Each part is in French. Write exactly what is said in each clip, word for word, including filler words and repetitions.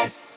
S.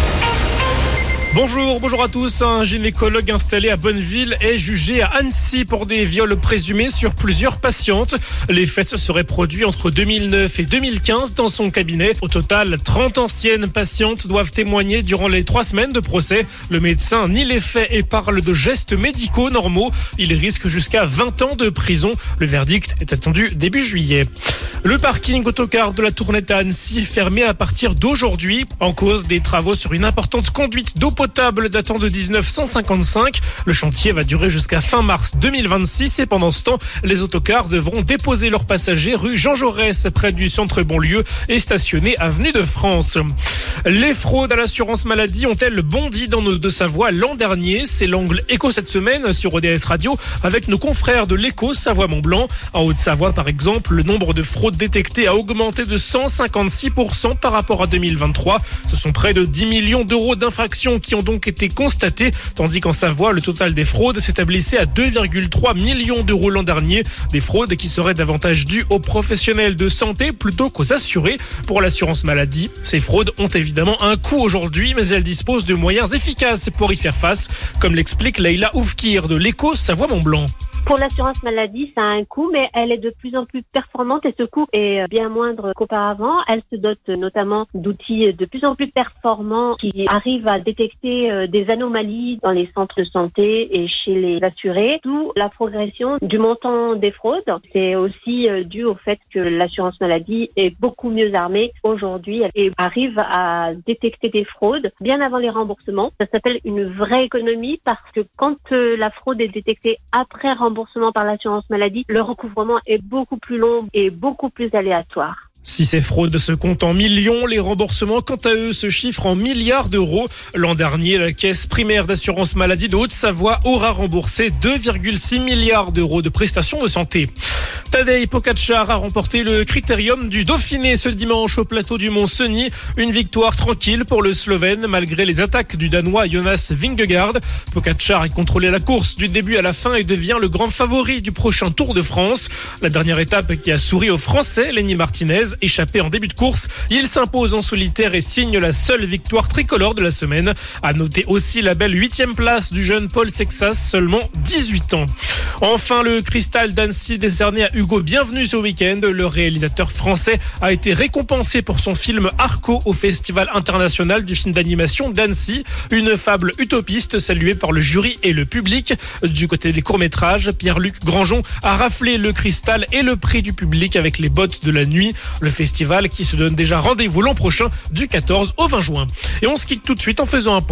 Bonjour, bonjour à tous. Un gynécologue installé à Bonneville est jugé à Annecy pour des viols présumés sur plusieurs patientes. Les faits se seraient produits entre deux mille neuf et deux mille quinze dans son cabinet. Au total, trente anciennes patientes doivent témoigner durant les trois semaines de procès. Le médecin nie les faits et parle de gestes médicaux normaux. Il risque jusqu'à vingt ans de prison. Le verdict est attendu début juillet. Le parking autocar de la Tournette à Annecy est fermé à partir d'aujourd'hui en cause des travaux sur une importante conduite d'eau potable datant de dix-neuf cent cinquante-cinq. Le chantier va durer jusqu'à fin mars deux mille vingt-six et pendant ce temps, les autocars devront déposer leurs passagers rue Jean Jaurès près du centre Bonlieu et stationner avenue de France. Les fraudes à l'assurance maladie ont-elles bondi dans nos Deux-Savoie l'an dernier? C'est l'angle écho cette semaine sur O D S Radio avec nos confrères de l'écho Savoie-Mont-Blanc. En Haute-Savoie par exemple, le nombre de fraudes détectées a augmenté de cent cinquante-six pour cent par rapport à deux mille vingt-trois. Ce sont près de dix millions d'euros d'infractions qui ont donc été constatées, tandis qu'en Savoie, le total des fraudes s'établissait à deux virgule trois millions d'euros l'an dernier. Des fraudes qui seraient davantage dues aux professionnels de santé plutôt qu'aux assurés. Pour l'assurance maladie, ces fraudes ont évidemment un coût aujourd'hui, mais elles disposent de moyens efficaces pour y faire face, comme l'explique Leïla Oufkir de l'écho Savoie-Mont-Blanc. Pour l'assurance maladie, ça a un coût, mais elle est de plus en plus performante et ce coût est bien moindre qu'auparavant. Elle se dote notamment d'outils de plus en plus performants qui arrivent à détecter des anomalies dans les centres de santé et chez les assurés. D'où la progression du montant des fraudes. C'est aussi dû au fait que l'assurance maladie est beaucoup mieux armée aujourd'hui et arrive à détecter des fraudes bien avant les remboursements. Ça s'appelle une vraie économie parce que quand la fraude est détectée après remboursement, remboursement par l'assurance maladie, le recouvrement est beaucoup plus long et beaucoup plus aléatoire. Si ces fraudes se comptent en millions, les remboursements, quant à eux, se chiffrent en milliards d'euros. L'an dernier, la caisse primaire d'assurance maladie de Haute-Savoie aura remboursé deux virgule six milliards d'euros de prestations de santé. Tadej Pogačar a remporté le Critérium du Dauphiné ce dimanche au plateau du Mont-Cenis. Une victoire tranquille pour le Slovène malgré les attaques du Danois Jonas Vingegaard. Pogačar a contrôlé la course du début à la fin et devient le grand favori du prochain Tour de France. La dernière étape qui a souri aux Français, Lenny Martinez, échappé en début de course. Il s'impose en solitaire et signe la seule victoire tricolore de la semaine. À noter aussi la belle huitième place du jeune Paul Sexas, seulement dix-huit ans. Enfin, le Cristal d'Annecy décerné à Hugo Bienvenu ce week-end. Le réalisateur français a été récompensé pour son film Arco au Festival international du film d'animation d'Annecy. Une fable utopiste saluée par le jury et le public. Du côté des courts-métrages, Pierre-Luc Grangeon a raflé le Cristal et le prix du public avec Les Bottes de la Nuit. Le festival qui se donne déjà rendez-vous l'an prochain du quatorze au vingt juin. Et on se quitte tout de suite en faisant un point